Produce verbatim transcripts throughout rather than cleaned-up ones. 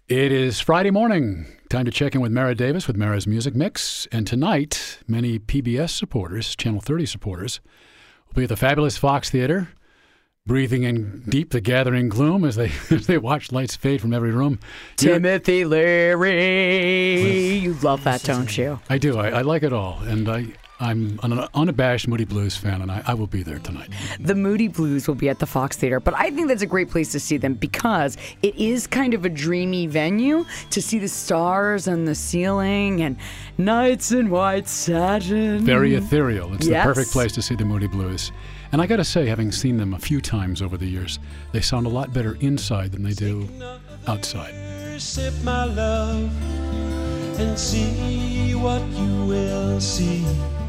It is Friday morning. Time to check in with Mara Davis with Mara's Music Mix. And tonight, many P B S supporters, Channel thirty supporters, will be at the fabulous Fox Theater, breathing in deep the gathering gloom as they as they watch lights fade from every room. Timothy Leary. You love that, don't you? I do. I, I like it all. And I, I'm an unabashed Moody Blues fan, and I, I will be there tonight. The Moody Blues will be at the Fox Theater, but I think that's a great place to see them because it is kind of a dreamy venue to see the stars on the ceiling and nights in white satin. Very ethereal. It's Yes. the perfect place to see the Moody Blues. And I got to say, having seen them a few times over the years, they sound a lot better inside than they do outside. Sip my love and see what you will see.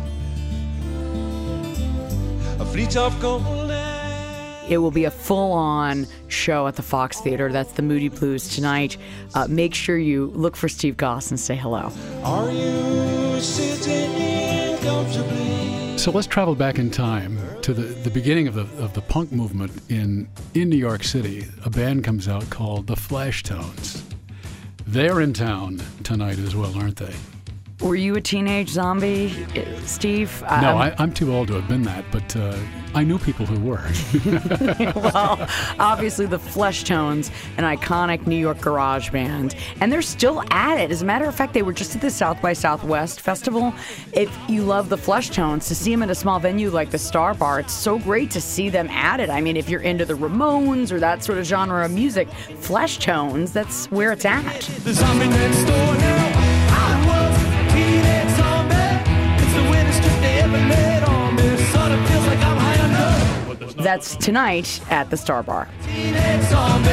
A fleet of golden. It will be a full-on show at the Fox Theater. That's the Moody Blues tonight. Uh, make sure you look for Steve Goss and say hello. Are you sitting comfortably? So let's travel back in time to the, the beginning of the of the punk movement in, in New York City. A band comes out called the Flashtones. They're in town tonight as well, aren't they? Were you a teenage zombie, uh, Steve? No, Um, I, I'm too old to have been that, but uh, I knew people who were. Well, obviously the Fleshtones, an iconic New York garage band, and they're still at it. As a matter of fact, they were just at the South by Southwest Festival. If you love the Fleshtones, to see them at a small venue like the Star Bar, it's so great to see them at it. I mean, if you're into the Ramones or that sort of genre of music, Fleshtones, that's where it's at. The zombie next door now. I was a teenage zombie. It's the weirdest trip they ever made on me. Sort of feels like I'm high enough. That's tonight at the Star Bar. Teenage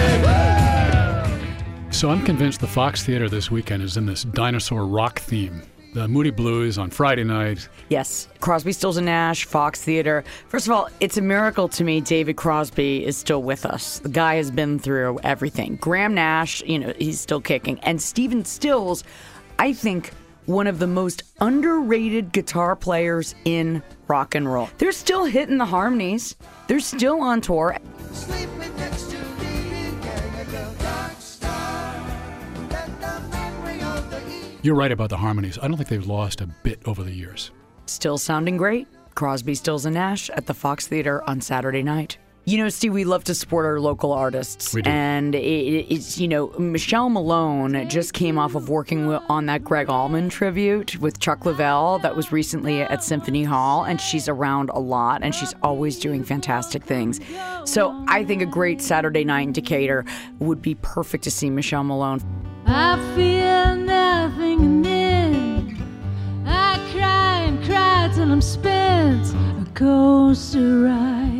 zombie. So I'm convinced the Fox Theater this weekend is in this dinosaur rock theme. The Moody Blues on Friday night. Yes, Crosby, Stills and Nash, Fox Theater. First of all, it's a miracle to me David Crosby is still with us. The guy has been through everything. Graham Nash, you know, he's still kicking. And Stephen Stills, I think, one of the most underrated guitar players in rock and roll. They're still hitting the harmonies. They're still on tour. Sleeping next to me, carrying a little dark star. Let the memory of the evening. You're right about the harmonies. I don't think they've lost a bit over the years. Still sounding great. Crosby, Stills and Nash at the Fox Theater on Saturday night. You know, Steve, we love to support our local artists. We do. And it, it's, you know, Michelle Malone just came off of working wi- on that Greg Allman tribute with Chuck Leavell that was recently at Symphony Hall. And she's around a lot, and she's always doing fantastic things. So I think a great Saturday night in Decatur would be perfect to see Michelle Malone. I feel nothing and then I cry and cry till I'm spent. A coaster ride.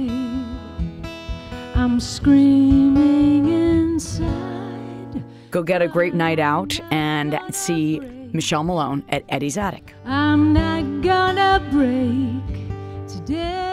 I'm screaming inside. Go get a great night out and see Michelle Malone at Eddie's Attic. I'm not gonna break today.